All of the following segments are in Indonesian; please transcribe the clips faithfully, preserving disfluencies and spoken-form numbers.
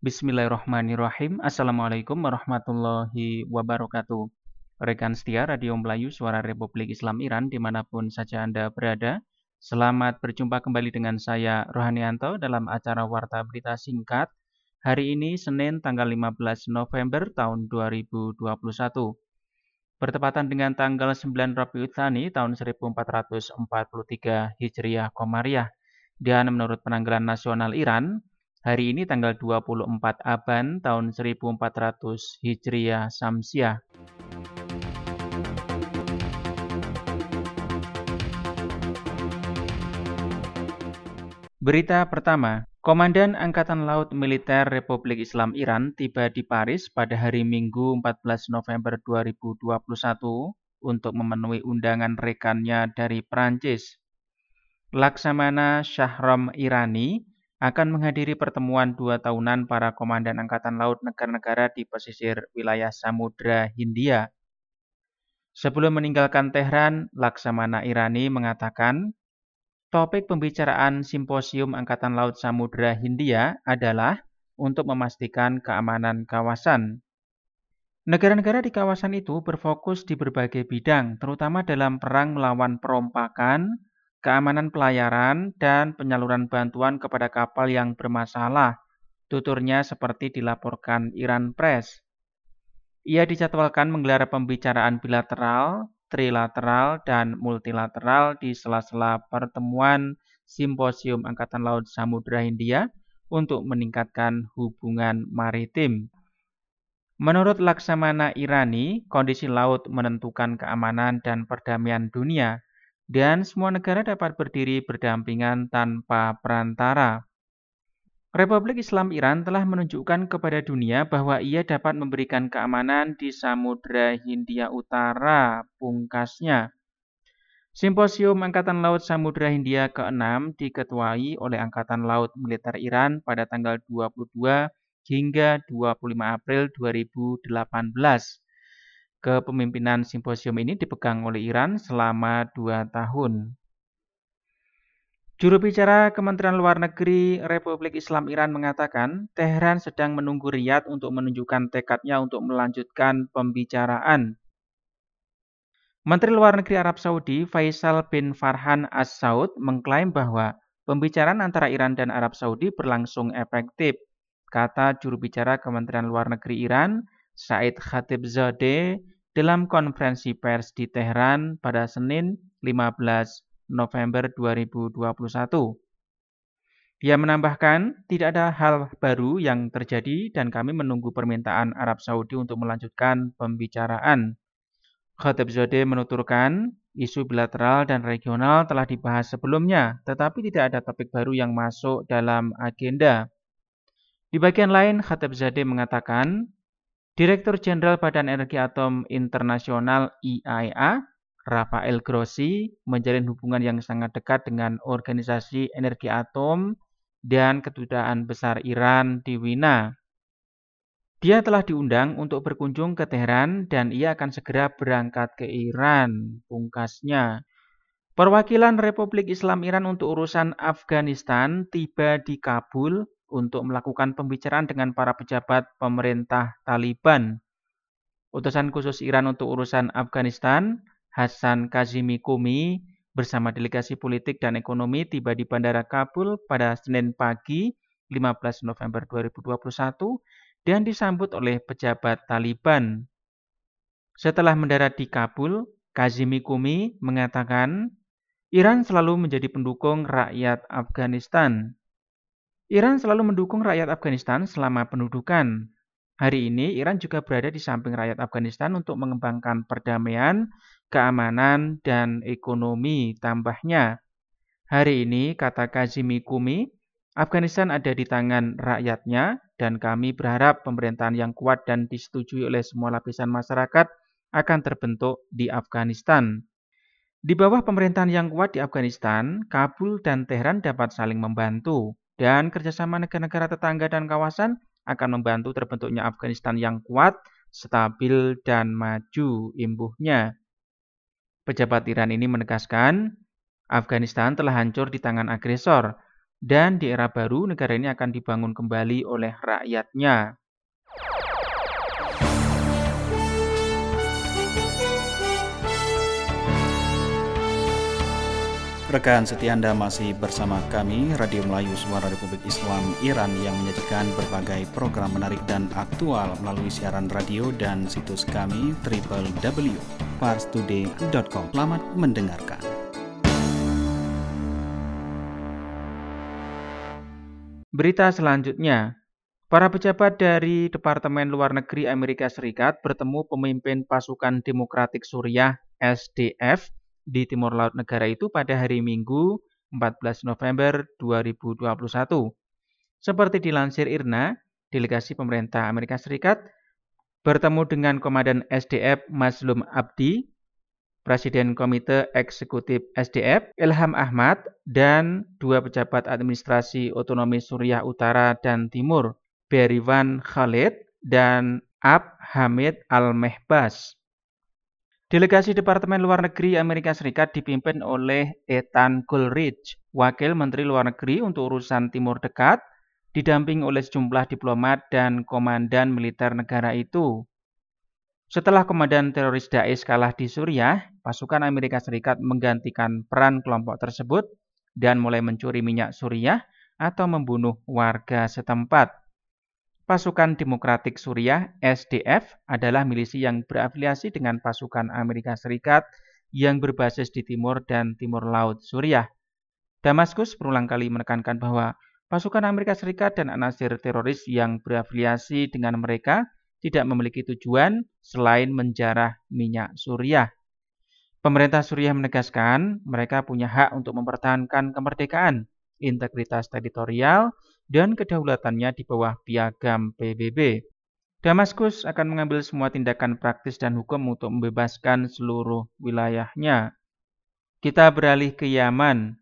Bismillahirrahmanirrahim. Assalamualaikum warahmatullahi wabarakatuh. Rekan setia Radio Melayu Suara Republik Islam Iran dimanapun saja Anda berada. Selamat berjumpa kembali dengan saya Rohanianto dalam acara Warta Berita Singkat. Hari ini Senin tanggal lima belas November tahun dua ribu dua puluh satu. Bertepatan dengan tanggal sembilan Rabiul Tsani tahun seribu empat ratus empat puluh tiga Hijriah Qamariyah. Dan menurut penanggalan nasional Iran, hari ini tanggal dua puluh empat Aban tahun seribu empat ratus Hijriah Syamsiah. Berita pertama, Komandan Angkatan Laut Militer Republik Islam Iran tiba di Paris pada hari Minggu empat belas November dua ribu dua puluh satu untuk memenuhi undangan rekannya dari Prancis. Laksamana Shahram Irani akan menghadiri pertemuan dua tahunan para komandan Angkatan Laut negara-negara di pesisir wilayah Samudra Hindia. Sebelum meninggalkan Tehran, Laksamana Irani mengatakan, topik pembicaraan Simposium Angkatan Laut Samudra Hindia adalah untuk memastikan keamanan kawasan. Negara-negara di kawasan itu berfokus di berbagai bidang, terutama dalam perang melawan perompakan, keamanan pelayaran, dan penyaluran bantuan kepada kapal yang bermasalah, tuturnya seperti dilaporkan Iran Press. Ia dijadwalkan menggelar pembicaraan bilateral, trilateral, dan multilateral di sela-sela pertemuan Simposium Angkatan Laut Samudra Hindia untuk meningkatkan hubungan maritim. Menurut Laksamana Irani, kondisi laut menentukan keamanan dan perdamaian dunia, dan semua negara dapat berdiri berdampingan tanpa perantara. Republik Islam Iran telah menunjukkan kepada dunia bahwa ia dapat memberikan keamanan di Samudra Hindia Utara, pungkasnya. Simposium Angkatan Laut Samudra Hindia keenam diketuai oleh Angkatan Laut Militer Iran pada tanggal dua puluh dua hingga dua puluh lima April dua ribu delapan belas. Kepemimpinan simposium ini dipegang oleh Iran selama dua tahun. Juru bicara Kementerian Luar Negeri Republik Islam Iran mengatakan, Tehran sedang menunggu Riyadh untuk menunjukkan tekadnya untuk melanjutkan pembicaraan. Menteri Luar Negeri Arab Saudi Faisal bin Farhan As-Saud mengklaim bahwa pembicaraan antara Iran dan Arab Saudi berlangsung efektif. Kata juru bicara Kementerian Luar Negeri Iran, Said Khatibzadeh, dalam konferensi pers di Tehran pada Senin lima belas November dua ribu dua puluh satu. Dia menambahkan, tidak ada hal baru yang terjadi dan kami menunggu permintaan Arab Saudi untuk melanjutkan pembicaraan. Khatibzadeh menuturkan, isu bilateral dan regional telah dibahas sebelumnya, tetapi tidak ada topik baru yang masuk dalam agenda. Di bagian lain, Khatibzadeh mengatakan, Direktur Jenderal Badan Energi Atom Internasional I A E A, Rafael Grossi, menjalin hubungan yang sangat dekat dengan Organisasi Energi Atom dan Kedutaan Besar Iran di Wina. Dia telah diundang untuk berkunjung ke Teheran dan ia akan segera berangkat ke Iran, pungkasnya. Perwakilan Republik Islam Iran untuk urusan Afghanistan tiba di Kabul untuk melakukan pembicaraan dengan para pejabat pemerintah Taliban. Utusan khusus Iran untuk urusan Afghanistan, Hasan Kazimi Qumi, bersama delegasi politik dan ekonomi tiba di Bandara Kabul pada Senin pagi lima belas November dua ribu dua puluh satu dan disambut oleh pejabat Taliban. Setelah mendarat di Kabul, Kazimi Qumi mengatakan, Iran selalu menjadi pendukung rakyat Afghanistan. Iran selalu mendukung rakyat Afghanistan selama pendudukan. Hari ini, Iran juga berada di samping rakyat Afghanistan untuk mengembangkan perdamaian, keamanan, dan ekonomi, tambahnya. Hari ini, kata Kazimi Qumi, Afghanistan ada di tangan rakyatnya, dan kami berharap pemerintahan yang kuat dan disetujui oleh semua lapisan masyarakat akan terbentuk di Afghanistan. Di bawah pemerintahan yang kuat di Afghanistan, Kabul dan Tehran dapat saling membantu, dan kerjasama negara-negara tetangga dan kawasan akan membantu terbentuknya Afghanistan yang kuat, stabil, dan maju, imbuhnya. Pejabat Iran ini menegaskan, Afghanistan telah hancur di tangan agresor, dan di era baru negara ini akan dibangun kembali oleh rakyatnya. Rekan setia Anda masih bersama kami, Radio Melayu Suara Republik Islam Iran yang menyajikan berbagai program menarik dan aktual melalui siaran radio dan situs kami w w w titik fars today titik com. Selamat mendengarkan. Berita selanjutnya, para pejabat dari Departemen Luar Negeri Amerika Serikat bertemu pemimpin pasukan Demokratik Suriah S D F di timur laut negara itu pada hari Minggu empat belas November dua ribu dua puluh satu. Seperti dilansir I R N A, delegasi pemerintah Amerika Serikat bertemu dengan Komandan S D F Mazlum Abdi, Presiden Komite Eksekutif S D F Ilham Ahmad, dan dua pejabat administrasi otonomi Suriah Utara dan Timur, Berivan Khalid dan Ab Hamid Al-Mehbas. Delegasi Departemen Luar Negeri Amerika Serikat dipimpin oleh Ethan Coolidge, Wakil Menteri Luar Negeri untuk urusan Timur Dekat, didampingi oleh sejumlah diplomat dan komandan militer negara itu. Setelah komandan teroris Daesh kalah di Suriah, pasukan Amerika Serikat menggantikan peran kelompok tersebut dan mulai mencuri minyak Suriah atau membunuh warga setempat. Pasukan Demokratik Suriah S D F adalah milisi yang berafiliasi dengan pasukan Amerika Serikat yang berbasis di timur dan timur laut Suriah. Damaskus berulang kali menekankan bahwa pasukan Amerika Serikat dan anasir teroris yang berafiliasi dengan mereka tidak memiliki tujuan selain menjarah minyak Suriah. Pemerintah Suriah menegaskan mereka punya hak untuk mempertahankan kemerdekaan, integritas teritorial, dan kedaulatannya di bawah piagam P B B. Damaskus akan mengambil semua tindakan praktis dan hukum untuk membebaskan seluruh wilayahnya. Kita beralih ke Yaman.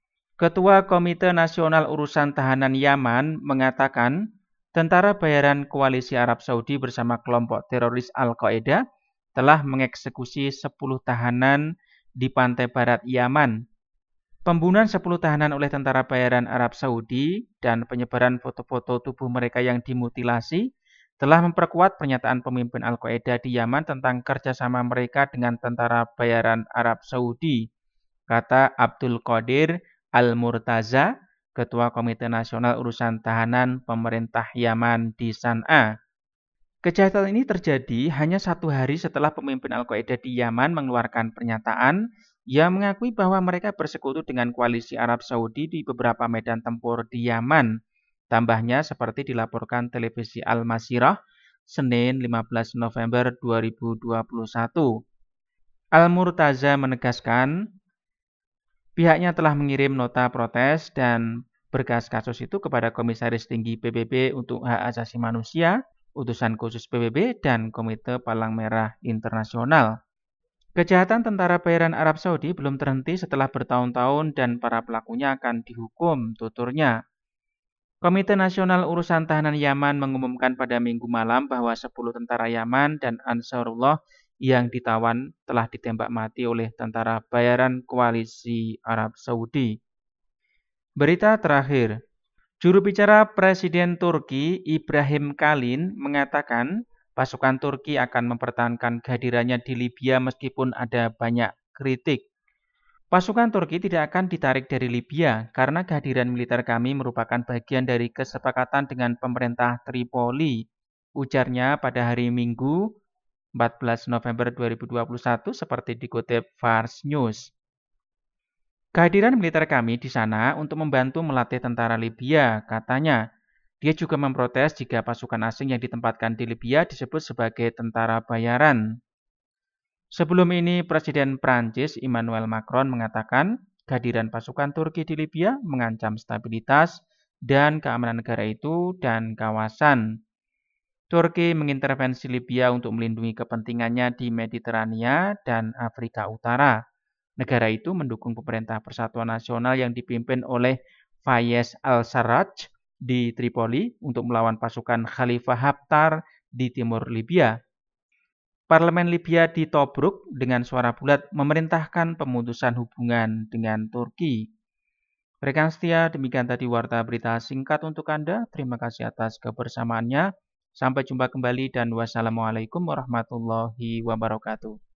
Ketua Komite Nasional Urusan Tahanan Yaman mengatakan tentara bayaran koalisi Arab Saudi bersama kelompok teroris Al-Qaeda telah mengeksekusi sepuluh tahanan di pantai barat Yaman. Pembunuhan sepuluh tahanan oleh tentara bayaran Arab Saudi dan penyebaran foto-foto tubuh mereka yang dimutilasi telah memperkuat pernyataan pemimpin Al-Qaeda di Yaman tentang kerjasama mereka dengan tentara bayaran Arab Saudi, kata Abdul Qadir Al-Murtaza, Ketua Komite Nasional Urusan Tahanan Pemerintah Yaman di San'a. Kejahatan ini terjadi hanya satu hari setelah pemimpin Al-Qaeda di Yaman mengeluarkan pernyataan yang mengakui bahwa mereka bersekutu dengan koalisi Arab Saudi di beberapa medan tempur di Yaman. Tambahnya seperti dilaporkan televisi Al-Masirah, Senin lima belas November dua ribu dua puluh satu. Al-Murtaza menegaskan pihaknya telah mengirim nota protes dan berkas kasus itu kepada Komisaris Tinggi P B B untuk Hak Asasi Manusia, Utusan Khusus P B B, dan Komite Palang Merah Internasional. Kejahatan tentara bayaran Arab Saudi belum terhenti setelah bertahun-tahun dan para pelakunya akan dihukum, tuturnya. Komite Nasional Urusan Tahanan Yaman mengumumkan pada Minggu malam bahwa sepuluh tentara Yaman dan Ansarullah yang ditawan telah ditembak mati oleh tentara bayaran koalisi Arab Saudi. Berita terakhir, juru bicara Presiden Turki Ibrahim Kalin mengatakan pasukan Turki akan mempertahankan kehadirannya di Libya meskipun ada banyak kritik. Pasukan Turki tidak akan ditarik dari Libya karena kehadiran militer kami merupakan bagian dari kesepakatan dengan pemerintah Tripoli, ujarnya pada hari Minggu empat belas November dua ribu dua puluh satu seperti dikutip Fars News. Kehadiran militer kami di sana untuk membantu melatih tentara Libya, katanya. Dia juga memprotes jika pasukan asing yang ditempatkan di Libya disebut sebagai tentara bayaran. Sebelum ini, Presiden Prancis Emmanuel Macron mengatakan kehadiran pasukan Turki di Libya mengancam stabilitas dan keamanan negara itu dan kawasan. Turki mengintervensi Libya untuk melindungi kepentingannya di Mediterania dan Afrika Utara. Negara itu mendukung pemerintah Persatuan Nasional yang dipimpin oleh Fayez al-Sarraj di Tripoli untuk melawan pasukan Khalifah Haftar di timur Libya. Parlemen Libya di Tobruk dengan suara bulat memerintahkan pemutusan hubungan dengan Turki. Rekan setia, demikian tadi warta berita singkat untuk Anda. Terima kasih atas kebersamaannya. Sampai jumpa kembali dan wassalamualaikum warahmatullahi wabarakatuh.